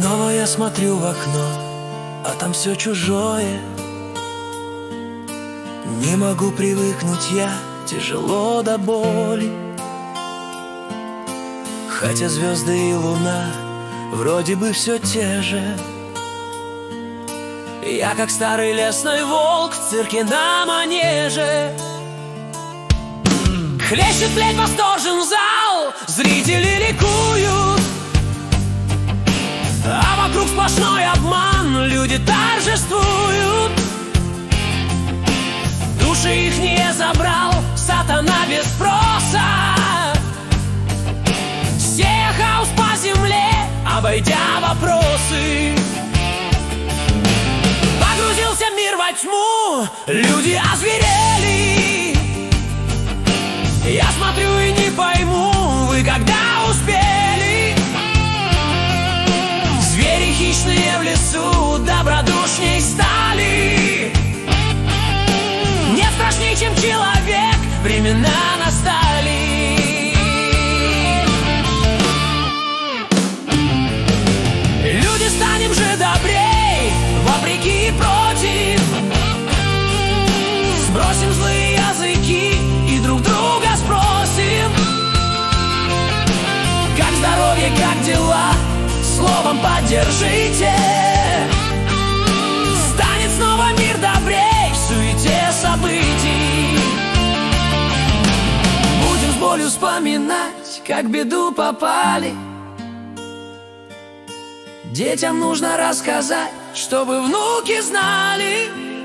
Снова я смотрю в окно, а там все чужое. Не могу привыкнуть я, тяжело до боли. Хотя звезды и луна вроде бы все те же. Я как старый лесной волк в цирке на манеже. Хлещет плеть, восторжен зал, зрители ликуют, а вокруг сплошной обман, люди торжествуют. Души их не забрал сатана без спроса, сея хаос по земле, обойдя вопросы. Погрузился мир во тьму, люди озверели. Я смотрю и не пойму, вы когда успели? Звери хищные в лесу добродушней стали. Не страшней, чем человек, времена настали. Люди, станем же добрей, вопреки и против. Сбросим злые языки и друг друга спросим, как здоровье, как дела, словом поддержите. Станет снова мир добрей в суете событий. Будем с болью вспоминать, как в беду попали. Детям нужно рассказать, чтобы внуки знали,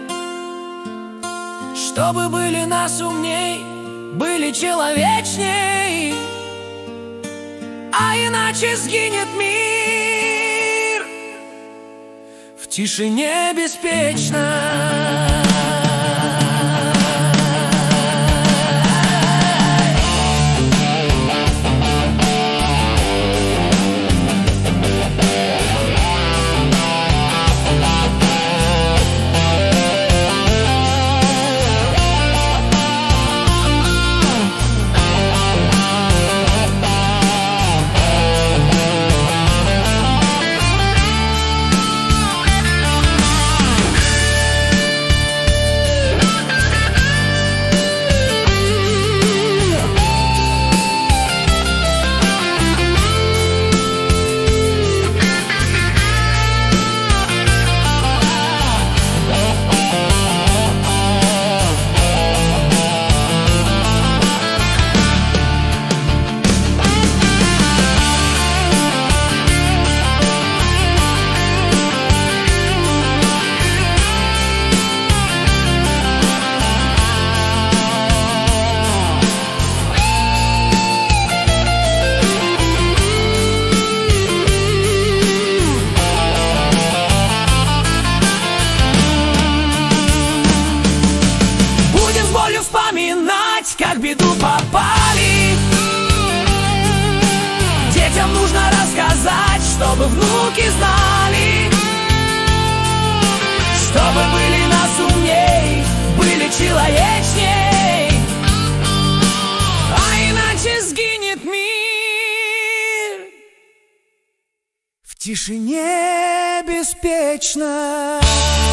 чтобы были нас умней, были человечней, а иначе сгинет мир в тишине беспечно. Как в беду попали. Детям нужно рассказать, чтобы внуки знали, чтобы были нас умней, были человечней, а иначе сгинет мир в тишине беспечно.